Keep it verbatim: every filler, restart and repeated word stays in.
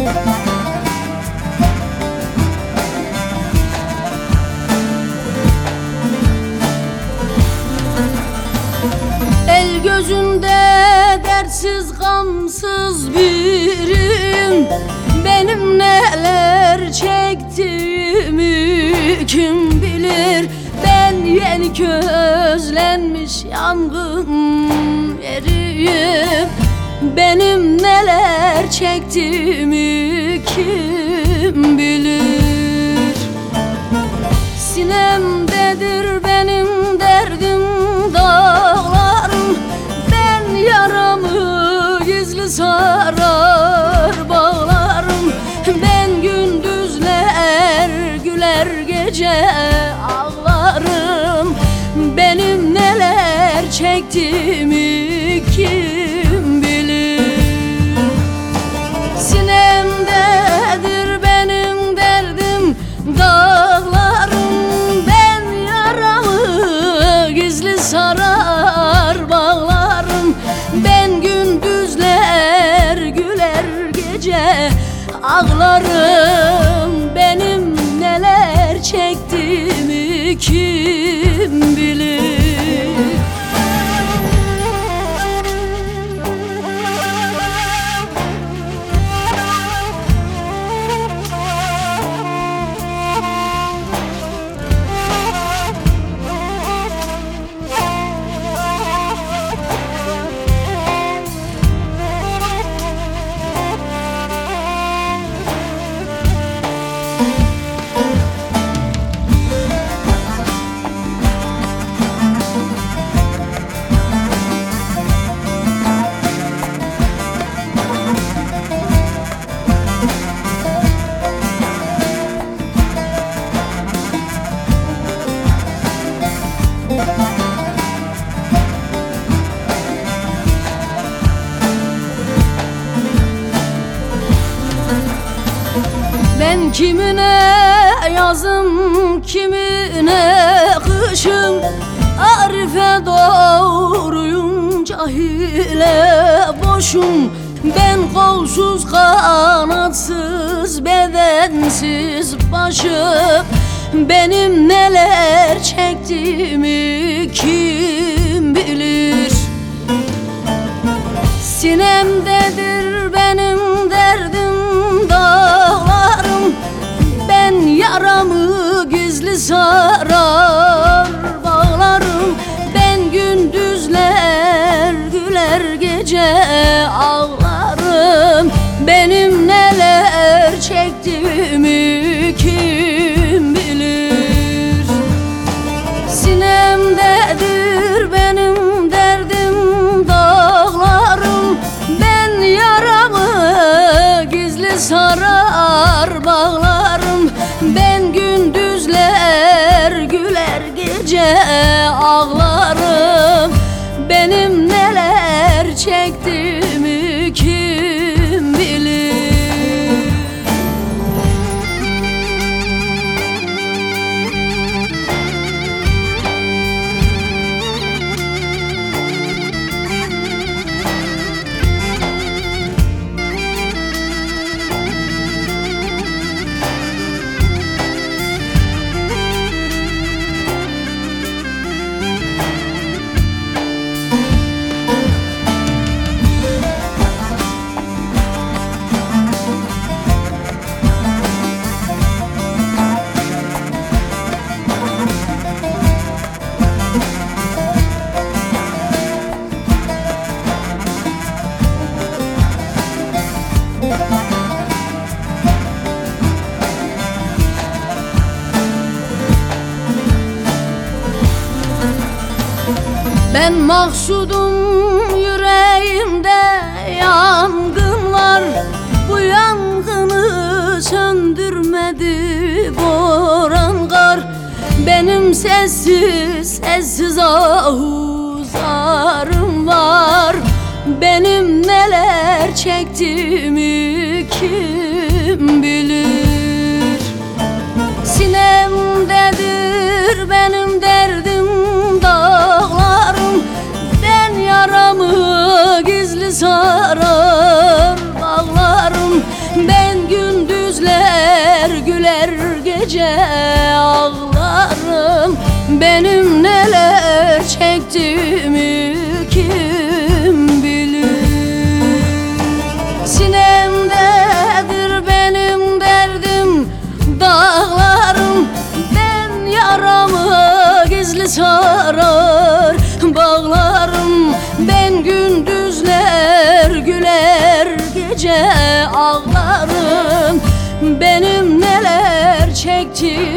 El gözünde dertsiz gamsız birim, benim neler çektiğimi kim bilir. Ben yeni közlenmiş yangın yeriyim, benim neler çektiğimi kim bilir. Sinemdedir benim derdim dağlarım, ben yaramı gizli sarar bağlarım. Ben gündüzler güler gece ağlarım, benim neler çektiğimi kim bilir. Sinemdedir benim derdim dağlarım, ben yaramı gizli sarar bağlarım. Ben gündüzler güler gece ağlarım, benim neler çektiğimi kim bilir. Ben kimine yazım, kimine kışım, Arife doğruyum, cahile boşum. Ben kolsuz kanatsız bedensiz başım, benim neler çektiğimi kim bilir. Sinemdedir benim derdim dağlarım, ben yaramı gizli sarar bağlarım. Ben gündüzler güler gece ağlarım, benim neler çektiğimi kim bilir. Sinemdedir benim derdim dağlarım, ben yaramı gizli sarar bağlarım. Ben gündüzler güler gece ağlarım, benim neler çektiğimi kim bilir. Ben maksudum, yüreğimde yangın var, bu yangını söndürmedi boran kar. Benim sessiz sessiz ahuzarım var, benim neler çektiğimi kim bilir. Sinemdedir benim derdim dağlarım, ben yaramı gizli sarar bağlarım. Ben yaramı gizli sarar bağlarım. Ben gündüzler güler, gece ağlarım. Benim neler çektiğimi